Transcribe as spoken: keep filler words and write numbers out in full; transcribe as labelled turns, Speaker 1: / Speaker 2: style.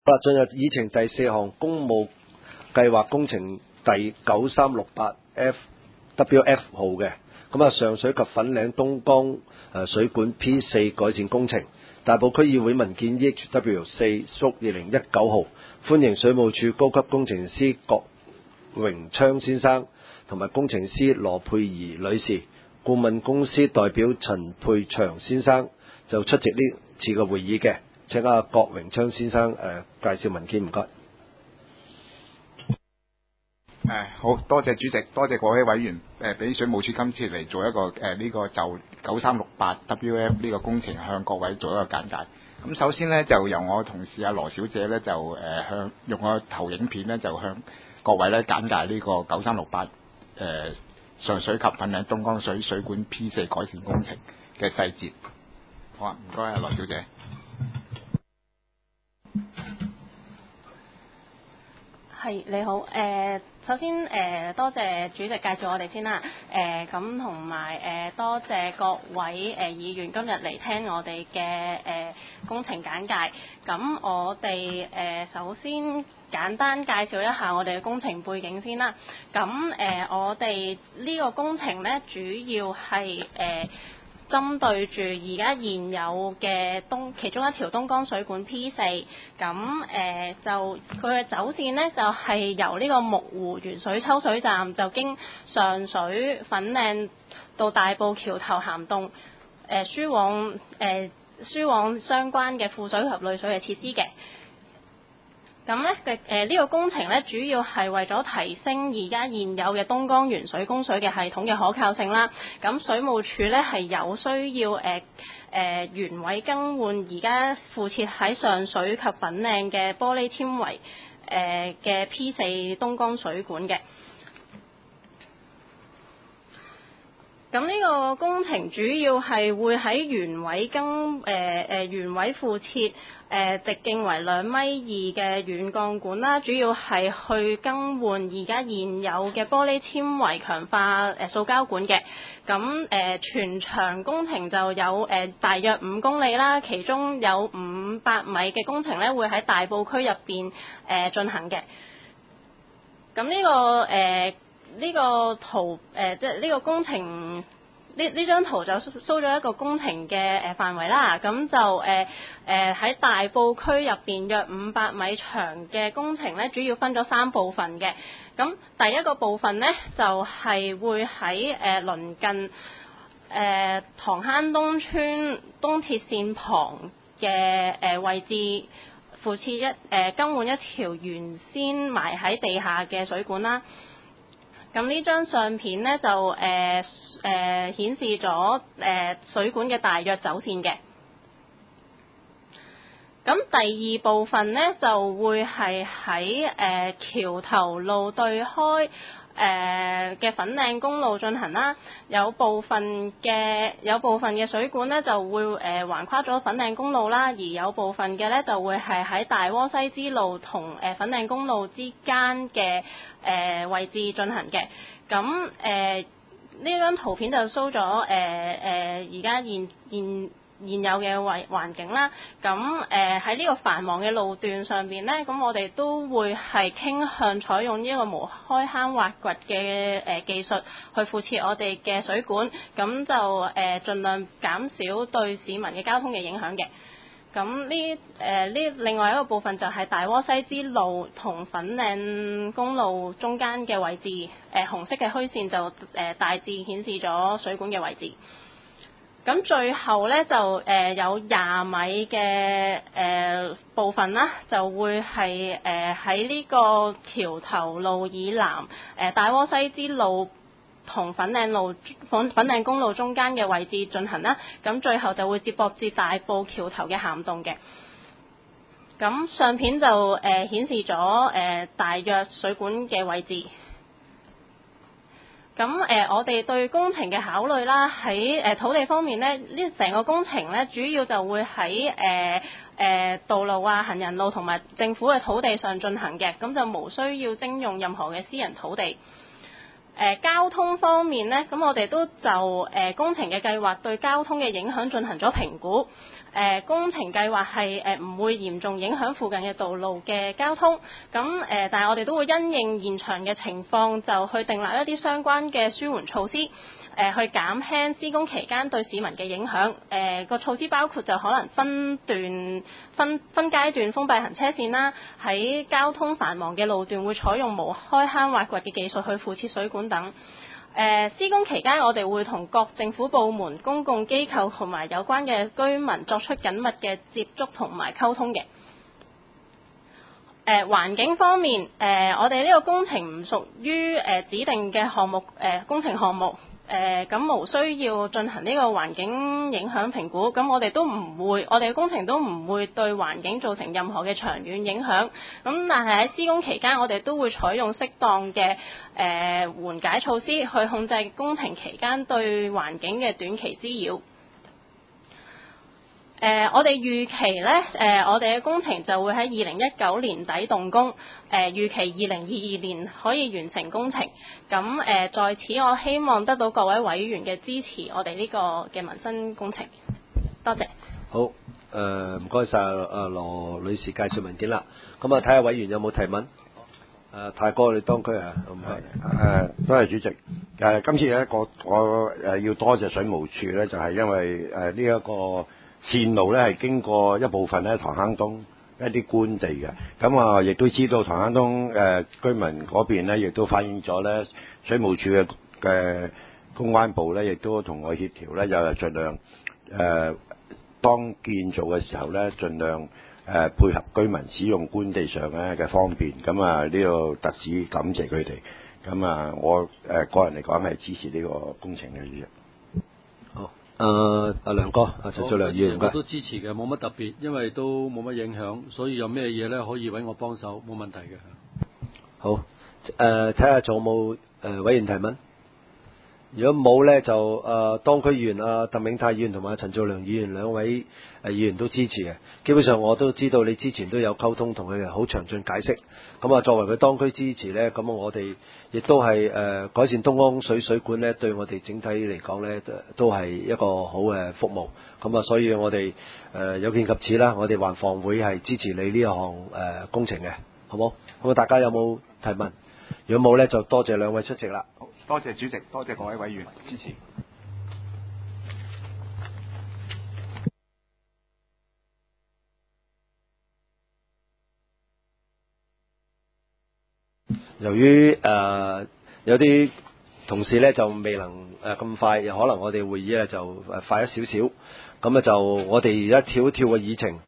Speaker 1: 好啦，進入議程第四項公務計劃工程第九三六八 F W F 號嘅，咁啊上水及粉嶺東江誒水管 P 四改善工程，大埔區議會文件 E H W 四屬二零一九號，歡迎水務署高級工程師郭榮昌先生同埋工程師羅佩儀女士，顧問公司代表陳佩祥先生就出席呢次嘅會議嘅。請阿郭榮昌先生誒、呃、介紹文件，唔該。
Speaker 2: 誒好多謝主席，多謝各位委員誒俾水務署今次嚟做一個誒呢、呃這個就九三六八 W F 呢個工程向各位做一個簡介。咁首先呢，就由我同事阿羅小姐呢，就誒、呃、向用個投影片呢，就向各位咧簡介呢個九三六八誒上水及粉嶺東江水水管 P 四改善工程嘅細節。好啊，唔該啊，羅小姐。
Speaker 3: 係你好，誒、呃、首先誒、呃、多謝主席介紹我哋先啦，誒咁同埋誒多謝各位誒、呃、議員今日嚟聽我哋嘅誒工程簡介。咁我哋誒、呃、首先簡單介紹一下我哋嘅工程背景先啦。咁誒、呃、我哋呢個工程咧主要係誒。呃針對住而家現有嘅東其中一條東江水管 P 四，咁誒就佢嘅走線呢，就係、是、由呢個木湖原水抽水站就經上水粉嶺到大埔橋頭涵洞誒、呃、輸往誒、呃、輸往相關嘅副水及濾水嘅設施嘅。咁咧嘅誒呢個工程咧，主要係為咗提升而家現有嘅東江原水供水嘅系統嘅可靠性啦。咁水務署咧係有需要誒誒、呃呃、原位更換而家附設喺上水及粉嶺嘅玻璃纖維誒嘅 P 四東江水管嘅。咁呢個工程主要係會喺原位更誒誒、呃、原位附設誒、呃、直徑為兩米二嘅軟鋼管啦，主要係去更換而家現有嘅玻璃纖維強化誒、呃、塑膠管嘅。咁誒、呃、全長工程就有誒、呃、大約五公里啦，其中有五百米嘅工程咧會喺大埔區入邊誒進行嘅。咁呢、這個誒。呃呢個圖誒、呃，即係呢個工程呢呢張圖就 show 咗一個工程嘅誒、呃、範圍啦。咁就誒誒喺大埔區入邊約五百米長嘅工程咧，主要分咗三部分嘅。咁第一個部分咧就係、是、會喺誒、呃、鄰近誒、呃、塘坑東村東鐵線旁嘅誒、呃、位置附設一誒、呃、更換一條原先埋喺地下嘅水管啦。咁呢張相片呢，就誒誒顯示咗誒、呃、水管嘅大約走線嘅。咁第二部分呢，就會係喺誒橋頭路對開誒嘅粉嶺公路進行啦。有部分嘅有部分嘅水管呢，就會誒、呃、橫跨咗粉嶺公路啦，而有部分嘅呢，就會係喺大窩西支路同誒粉嶺公路之間嘅誒、呃、位置進行嘅。咁誒呢張圖片就 show 咗誒誒而家現現現有嘅環環境啦。咁誒喺呢個繁忙嘅路段上邊呢，咁我哋都會係傾向採用呢一個無開坑挖掘嘅誒技術去附設我哋嘅水管，咁就誒盡量減少對市民嘅交通嘅影響嘅。咁呢誒呢另外一個部分就係大窩西支路同粉嶺公路中間嘅位置，誒、呃、紅色嘅虛線就誒、呃、大致顯示咗水管嘅位置。咁最後咧就誒、呃、有廿米嘅誒、呃、部分啦，就會係誒喺呢個橋頭路以南誒、呃、大窩西支路同粉嶺路粉粉嶺公路中間嘅位置進行啦。咁最後就會接駁至大埔橋頭嘅涵洞嘅。咁相片就誒、呃、顯示咗誒、呃、大約水管嘅位置。咁誒、呃，我哋對工程嘅考慮啦，喺誒、呃、土地方面咧，呢成個工程咧，主要就會喺誒誒道路啊、行人路同埋政府嘅土地上進行嘅，咁就無需要徵用任何嘅私人土地。誒、 呃、交通方面呢，咁我哋都就誒、呃、工程嘅計劃對交通嘅影響進行咗評估。誒、呃、工程計劃係誒唔會嚴重影響附近嘅道路嘅交通。咁誒、呃，但係我哋都會因應現場嘅情況，就去訂立一啲相關嘅舒緩措施。誒、呃、去減輕施工期間對市民嘅影響。誒、呃、個措施包括就可能分段分分階段封閉行車線啦，喺交通繁忙嘅路段會採用無開坑挖掘嘅技術去附設水管等。誒、呃、施工期間我哋會同各政府部門、公共機構同埋有關嘅居民作出緊密嘅接觸同埋溝通嘅。誒、呃、環境方面，誒、呃、我哋呢個工程唔屬於誒、呃、指定嘅項目誒、呃、工程項目。誒咁、呃、無需要進行呢個環境影響評估，咁我哋都唔會，我哋嘅工程都唔會對環境造成任何嘅長遠影響。咁但係喺施工期間，我哋都會採用適當嘅誒、呃、緩解措施，去控制工程期間對環境嘅短期滋擾。誒、呃，我哋預期呢，誒、呃，我哋嘅工程就會喺二零一九年底動工，誒、呃，預期二零二二年可以完成工程。咁誒、呃，在此我希望得到各位委員嘅支持，我哋呢個嘅民生工程。多謝。
Speaker 1: 好，誒唔該晒誒羅女士介紹文件啦。咁啊，睇下委員有冇提問。誒，泰哥你當區啊，唔該。
Speaker 4: 誒，多謝主席。誒，今次咧，我我誒要多謝水務署咧，就係因為誒呢一個線路咧係經過一部分咧塘坑東一啲官地嘅，咁啊亦都知道塘坑東誒居民嗰邊咧，亦都反映咗咧水務署嘅嘅公關部咧，亦都同我協調咧，就係盡量誒當建造嘅時候咧，盡量誒配合居民使用官地上咧嘅方便，咁啊呢個特此感謝佢哋，咁啊我誒個人嚟講係支持呢個工程嘅嘢。
Speaker 1: 好。誒阿梁哥，阿陳俊良議員，
Speaker 5: 我都支持嘅，冇乜特別，因為都冇乜影響，所以有咩嘢咧可以揾我幫手，冇問題嘅。
Speaker 1: 好，誒睇下仲有冇誒委員提問？如果冇咧，就誒、呃、當區議員阿鄧永泰議員同埋陳俊良議員兩位誒、呃、議員都支持嘅。基本上我都知道你之前都有溝通同佢嘅好詳盡解釋。咁啊，作為佢當區支持咧，咁我哋亦都係誒、呃、改善東江水水管咧，對我哋整體嚟講咧，都係一個好嘅服務。咁啊，所以我哋誒、呃、有見及此啦，我哋環防會係支持你呢一項誒、呃、工程嘅，好冇？咁啊，大家有冇提問？如果冇咧，就多謝兩位出席啦。
Speaker 2: 多謝主席，多謝各位委員支持。
Speaker 1: 由於誒、呃、有啲同事咧就未能誒咁、呃、快，可能我哋會議咧就誒快咗少少，咁啊就我哋而家跳一跳個議程。